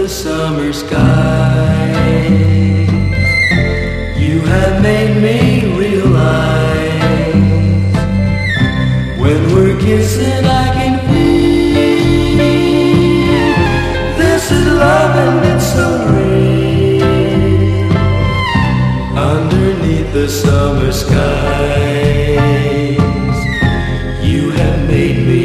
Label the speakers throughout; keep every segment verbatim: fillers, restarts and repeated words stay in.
Speaker 1: the summer sky. You have made me realize when we're kissing I can feel this is love and it's so real. Underneath the summer skies, you have made me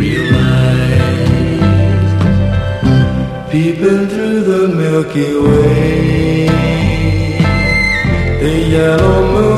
Speaker 1: realize. Peeping through the Milky Way, the yellow moon